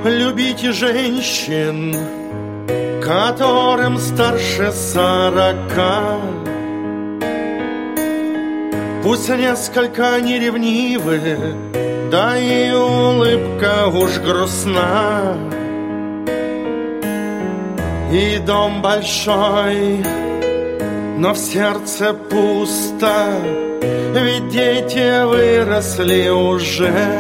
Любите женщин, которым старше 40. Пусть несколько они ревнивы, да и улыбка уж грустна. И дом большой, но в сердце пусто, ведь дети выросли уже.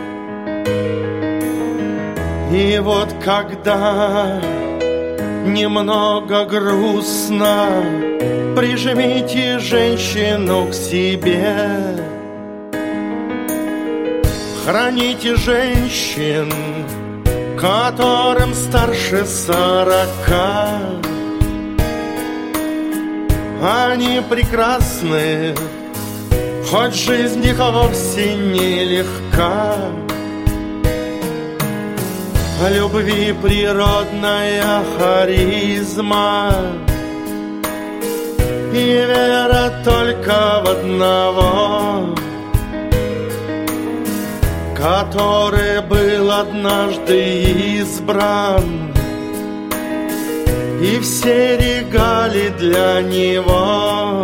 И вот когда немного грустно, прижмите женщину к себе. Храните женщин, которым старше 40. Они прекрасны, хоть жизнь их вовсе не легка. Любви природная харизма и вера только в одного, который был однажды избран, и все регалии для него.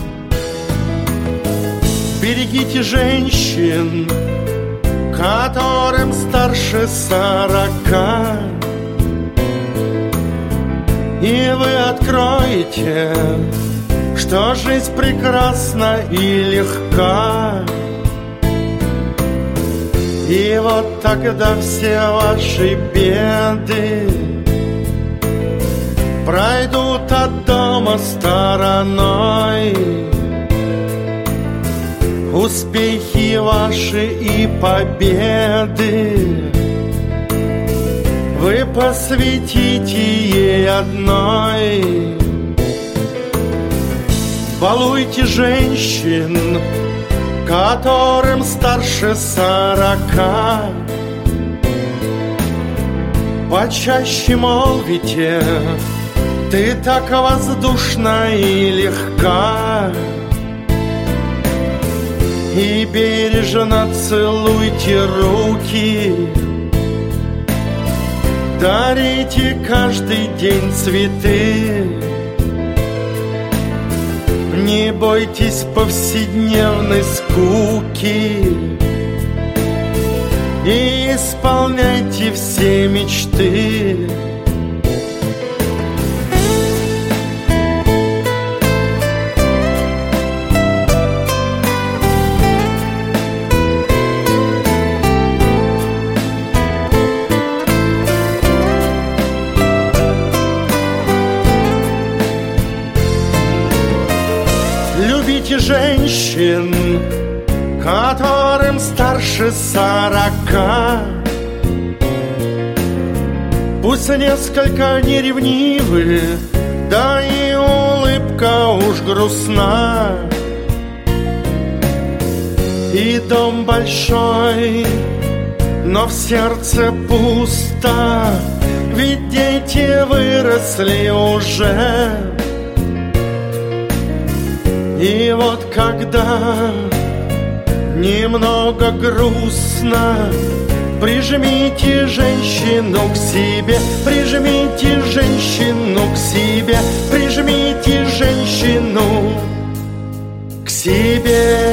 Берегите женщин, которым старше 40, и вы откроете, что жизнь прекрасна и легка. И вот тогда все ваши беды пройдут от дома стороной. Успехи ваши и победы вы посвятите ей одной. Балуйте женщин, которым старше 40. Почаще молвите: ты так воздушна и легка. И бережно целуйте руки, дарите каждый день цветы. Не бойтесь повседневной скуки и исполняйте все мечты. Любите женщин, которым старше 40. Пусть несколько они ревнивы, да и улыбка уж грустна. И дом большой, но в сердце пусто, ведь дети выросли уже. И вот когда немного грустно, прижмите женщину к себе, прижмите женщину к себе, прижмите женщину к себе.